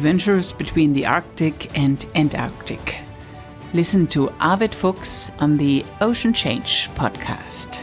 adventures between the Arctic and Antarctic. Listen to Arvid Fuchs on the Ocean Change podcast.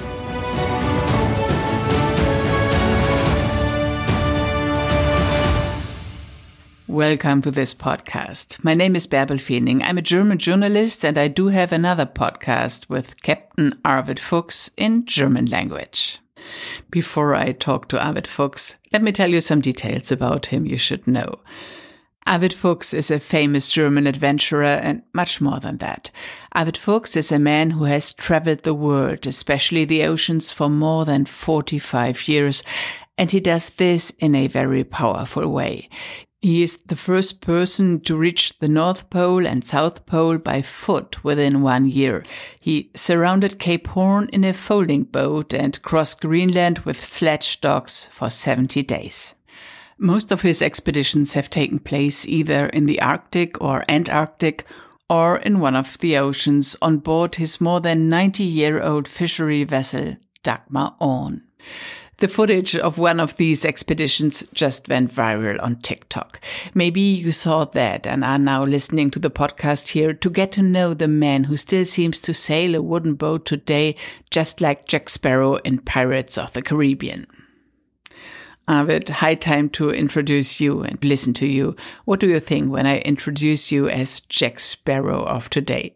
Welcome to this podcast. My name is Bärbel Feening. I'm a German journalist and I do have another podcast with Captain Arvid Fuchs in German language. Before I talk to Arvid Fuchs, let me tell you some details about him you should know. Arvid Fuchs is a famous German adventurer and much more than that. Arvid Fuchs is a man who has traveled the world, especially the oceans, for more than 45 years, and he does this in a very powerful way. He is the first person to reach the North Pole and South Pole by foot within 1 year. He surrounded Cape Horn in a folding boat and crossed Greenland with sledge dogs for 70 days. Most of his expeditions have taken place either in the Arctic or Antarctic or in one of the oceans on board his more than 90-year-old fishery vessel, Dagmar Orn. The footage of one of these expeditions just went viral on TikTok. Maybe you saw that and are now listening to the podcast here to get to know the man who still seems to sail a wooden boat today, just like Jack Sparrow in Pirates of the Caribbean. Arvid, high time to introduce you and listen to you. What do you think when I introduce you as Jack Sparrow of today?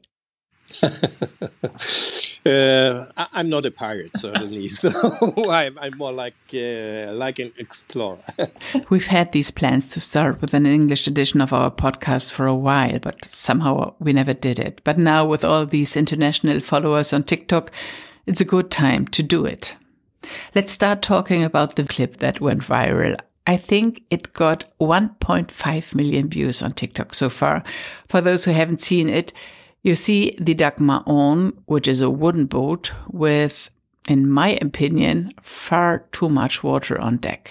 I'm not a pirate, certainly, so I'm more like an explorer. We've had these plans to start with an English edition of our podcast for a while, but somehow we never did it. But now with all these international followers on TikTok, it's a good time to do it. Let's start talking about the clip that went viral. I think it got 1.5 million views on TikTok so far. For those who haven't seen it, you see the Dagmar Orn, which is a wooden boat with, in my opinion, far too much water on deck.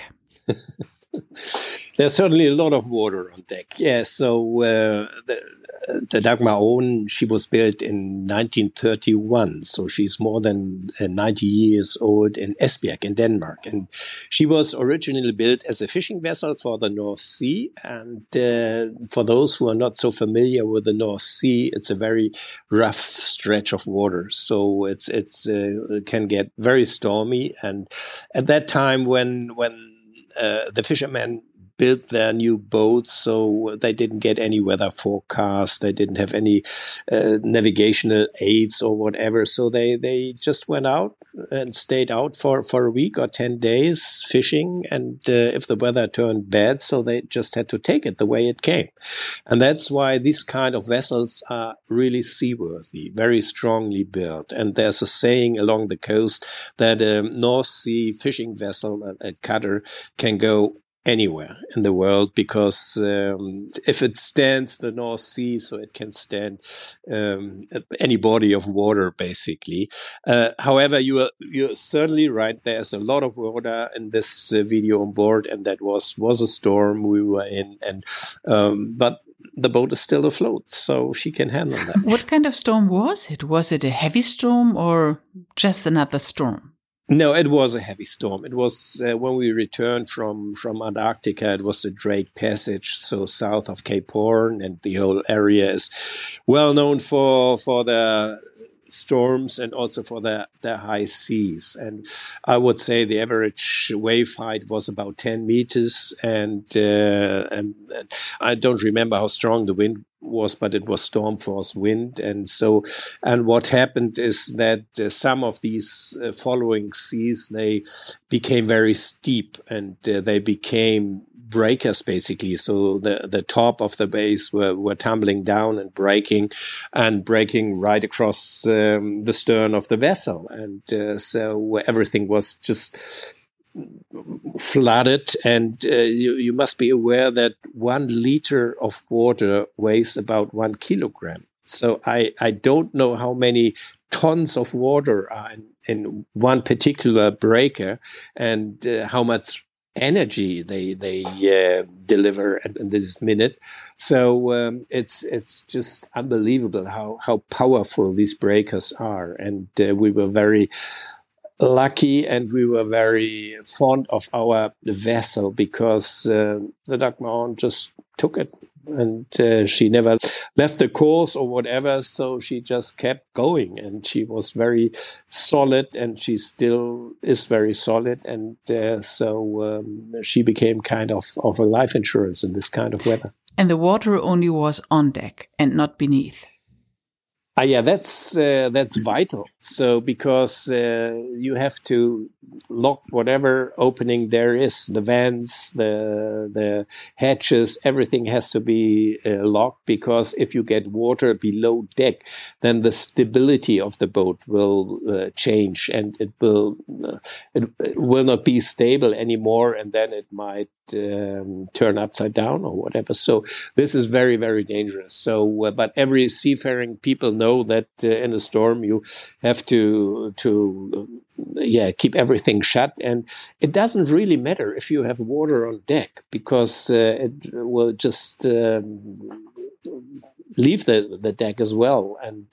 There's certainly a lot of water on deck. Yeah, so the Dagmar Orn, she was built in 1931, so she's more than 90 years old in Esbjerg in Denmark. And she was originally built as a fishing vessel for the North Sea. And for those who are not so familiar with the North Sea, it's a very rough stretch of water. So it can get very stormy. And at that time, when the fishermen built their new boats, so they didn't get any weather forecast. They didn't have any navigational aids or whatever. So they just went out and stayed out for a week or 10 days fishing. And if the weather turned bad, so they just had to take it the way it came. And that's why these kind of vessels are really seaworthy, very strongly built. And there's a saying along the coast that a North Sea fishing vessel, a cutter, can go anywhere in the world because if it stands the North Sea, so it can stand any body of water, basically. However, you're certainly right. There's a lot of water in this video on board, and that was a storm we were in, and but the boat is still afloat, so she can handle that. What kind of storm was it? Was it a heavy storm or just another storm? No, it was a heavy storm. It was when we returned from Antarctica. It was the Drake Passage, so south of Cape Horn, and the whole area is well known for the storms and also for the high seas. And I would say the average wave height was about 10 meters, and I don't remember how strong the wind was, but it was storm force wind. And what happened is that some of these following seas, they became very steep, and they became breakers, basically. So the top of the base were tumbling down and breaking right across the stern of the vessel. And so everything was just flooded, and you must be aware that 1 liter of water weighs about 1 kilogram. So I don't know how many tons of water are in one particular breaker, and how much energy they deliver in this minute. So it's just unbelievable how powerful these breakers are, and we were very lucky, and we were very fond of our vessel because the Dagmar Orn just took it. And she never left the course or whatever, so she just kept going. And she was very solid, and she still is very solid. And so she became kind of a life insurance in this kind of weather. And the water only was on deck and not beneath. Yeah, that's vital. So because you have to lock whatever opening there is, the vents, the hatches, everything has to be locked, because if you get water below deck, then the stability of the boat will change, and it will not be stable anymore, and then it might turn upside down or whatever. So this is very, very dangerous. So, but every seafaring people know that in a storm you have to keep everything shut, and it doesn't really matter if you have water on deck, because it will just leave the deck as well. And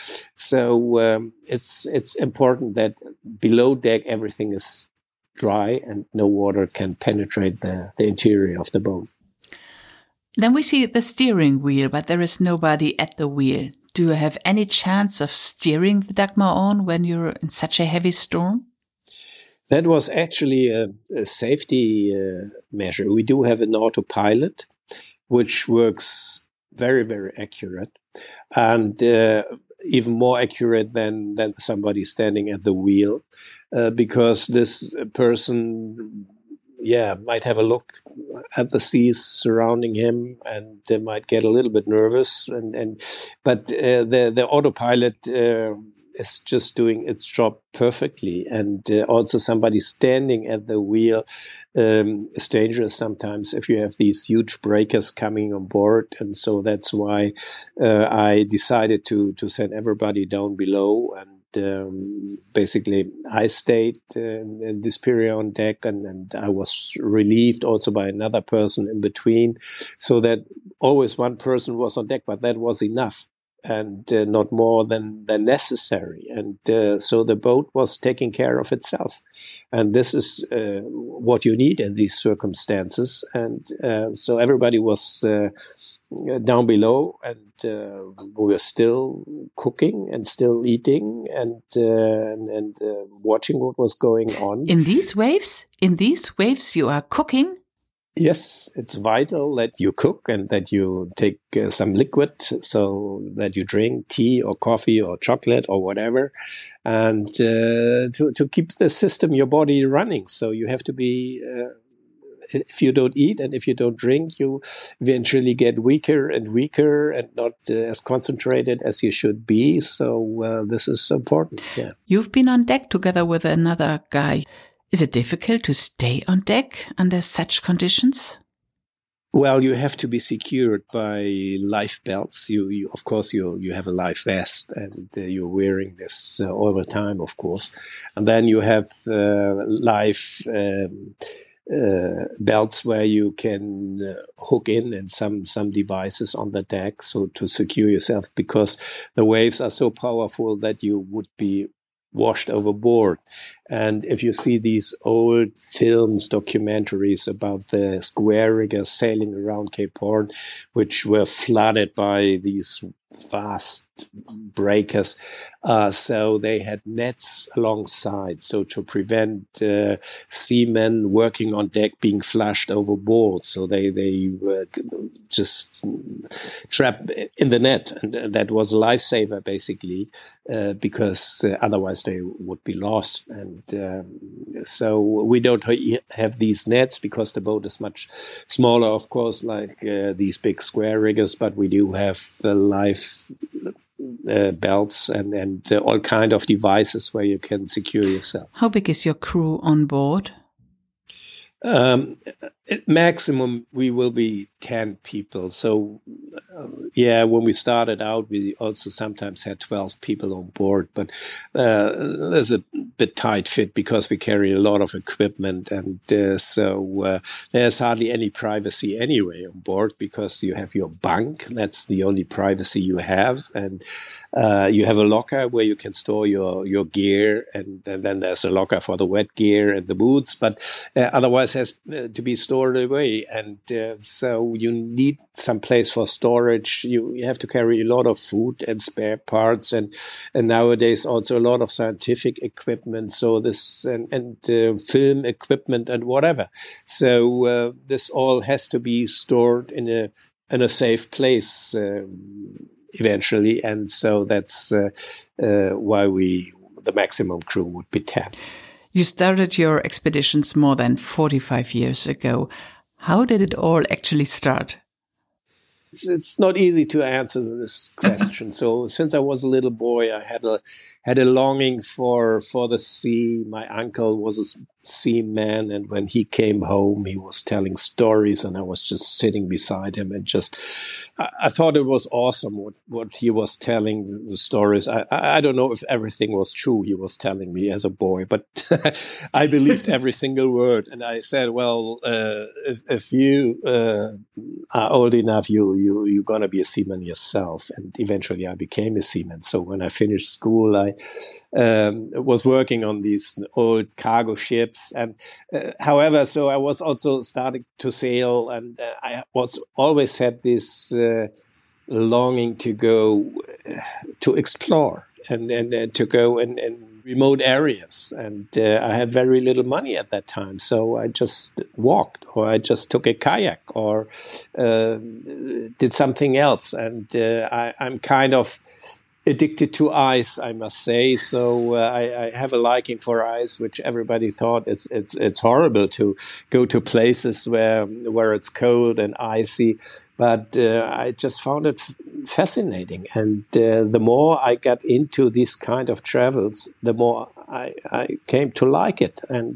so it's important that below deck everything is dry and no water can penetrate the interior of the boat. Then we see the steering wheel, but there is nobody at the wheel. Do you have any chance of steering the Dagmar on when you're in such a heavy storm? That was actually a safety measure. We do have an autopilot, which works very, very accurate, and even more accurate than somebody standing at the wheel, because this person, might have a look at the seas surrounding him, and they might get a little bit nervous. But the autopilot is just doing its job perfectly. And also somebody standing at the wheel is dangerous sometimes if you have these huge breakers coming on board. And so that's why I decided to send everybody down below. And basically I stayed in this period on deck, and I was relieved also by another person in between, so that always one person was on deck, but that was enough, and not more than necessary. And so the boat was taking care of itself. And this is what you need in these circumstances. And so everybody was down below, and we were still cooking and still eating and watching what was going on. In these waves you are cooking? Yes, it's vital that you cook and that you take some liquid, so that you drink tea or coffee or chocolate or whatever, and to keep the system, your body running. So you have to be... if you don't eat and if you don't drink, you eventually get weaker and weaker and not as concentrated as you should be. So this is important. Yeah. You've been on deck together with another guy. Is it difficult to stay on deck under such conditions? Well, you have to be secured by life belts. You of course, you have a life vest, and you're wearing this all the time, of course. And then you have life belts where you can hook in some devices on the deck, so to secure yourself, because the waves are so powerful that you would be washed overboard. And if you see these old films, documentaries about the square riggers sailing around Cape Horn, which were flooded by these vast breakers, so they had nets alongside, so to prevent seamen working on deck being flushed overboard. So they were just trapped in the net, and that was a lifesaver basically, because otherwise they would be lost. And so we don't have these nets because the boat is much smaller, of course, like these big square riggers, but we do have life belts and all kind of devices where you can secure yourself. How big is your crew on board? At maximum, we will be 10 people. So, when we started out, we also sometimes had 12 people on board. But there's a bit tight fit because we carry a lot of equipment, and so there's hardly any privacy anyway on board, because you have your bunk. That's the only privacy you have, and you have a locker where you can store your gear, and then there's a locker for the wet gear and the boots, but otherwise has to be stored away, and so you need some place for storage. You have to carry a lot of food and spare parts, and nowadays also a lot of scientific equipment, so this and film equipment and whatever. So this all has to be stored in a safe place eventually, and so that's why the maximum crew would be 10. You started your expeditions more than 45 years ago. How did it all actually start? It's not easy to answer this question. So since I was a little boy, I had a longing for the sea. My uncle was a seaman, and when he came home, he was telling stories, and I was just sitting beside him, and I thought it was awesome what he was telling, the stories. I don't know if everything was true he was telling me as a boy, but I believed every single word. And I said, well, if you are old enough, you're going to be a seaman yourself. And eventually I became a seaman. So when I finished school, I was working on these old cargo ships. And however, so I was also starting to sail, and I always had this longing to go to explore and to go in remote areas. And I had very little money at that time, so I just walked, or I just took a kayak, or did something else. And I'm kind of addicted to ice, I must say. So I have a liking for ice, which everybody thought it's horrible to go to places where it's cold and icy. But I just found it fascinating. And the more I got into these kind of travels, the more I came to like it. And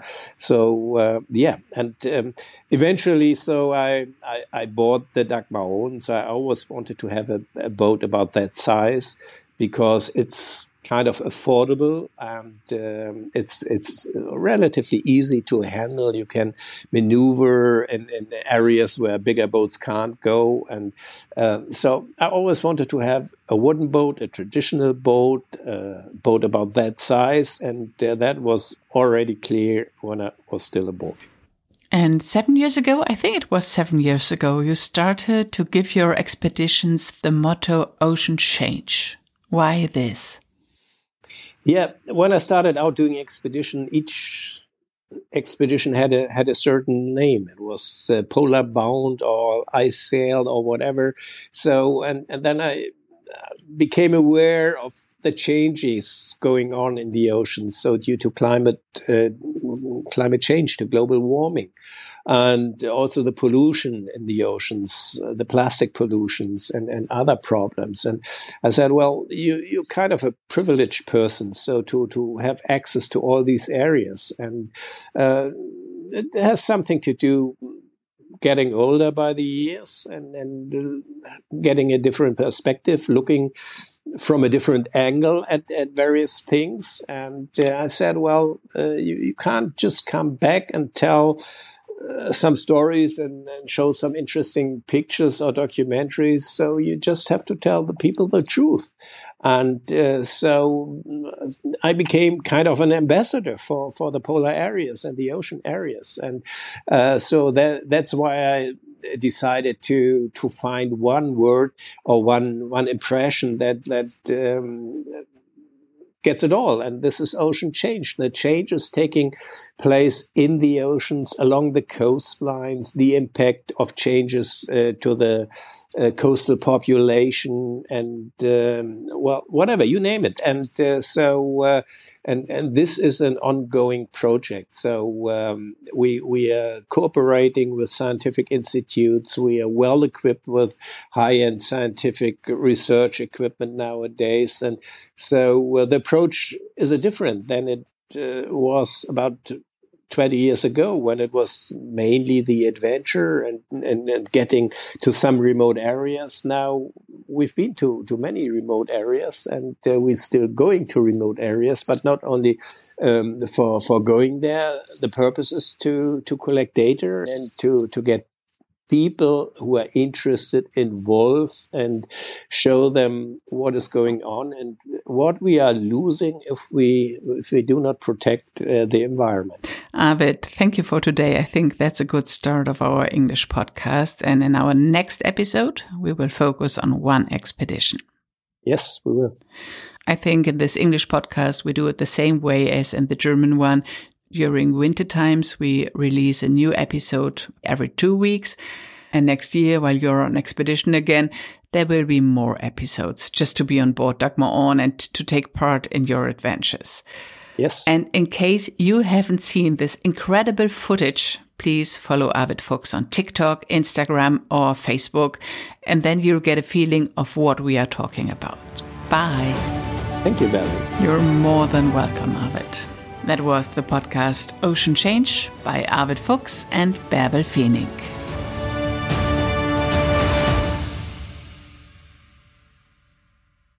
And eventually, so I bought the Dagmar Ohn. So I always wanted to have a boat about that size, because it's kind of affordable, and it's relatively easy to handle. You can maneuver in areas where bigger boats can't go. And so I always wanted to have a wooden boat, a traditional boat, a boat about that size. And that was already clear when I was still a boy. And 7 years ago, I think it was 7 years ago, you started to give your expeditions the motto Ocean Change. Why this? Yeah, when I started out doing expedition, each expedition had a certain name. It was Polar Bound or Ice Sailed or whatever. So, and then I became aware of the changes going on in the oceans. So due to climate change, to global warming, and also the pollution in the oceans, the plastic pollutions and other problems. And I said, well, you're kind of a privileged person, so to have access to all these areas. And it has something to do getting older by the years, and getting a different perspective, looking from a different angle at various things. And I said, well, you can't just come back and tell some stories and show some interesting pictures or documentaries. So you just have to tell the people the truth. And so I became kind of an ambassador for the polar areas and the ocean areas. And so that's why I decided to find one word or one impression that gets it all. And this is ocean change. The change is taking place in the oceans, along the coastlines, the impact of changes to the coastal population, and well, whatever, you name it. And so this is an ongoing project. So we are cooperating with scientific institutes. We are well equipped with high-end scientific research equipment nowadays. And so the approach is different than it was about 20 years ago, when it was mainly the adventure and getting to some remote areas. Now we've been to many remote areas, and we're still going to remote areas, but not only for going there. The purpose is to collect data and to get people who are interested involved and show them what is going on and what we are losing if we do not protect the environment. Arvid, thank you for today. I think that's a good start of our English podcast. And in our next episode, we will focus on one expedition. Yes, we will. I think in this English podcast, we do it the same way as in the German one. During winter times, we release a new episode every 2 weeks. And next year, while you're on expedition again, there will be more episodes just to be on board Dagmar On and to take part in your adventures. Yes. And in case you haven't seen this incredible footage, please follow Arvid Fuchs on TikTok, Instagram, or Facebook. And then you'll get a feeling of what we are talking about. Bye. Thank you, Bärbel. You're more than welcome, Arvid. That was the podcast Ocean Change by Arvid Fuchs and Bärbel Feening.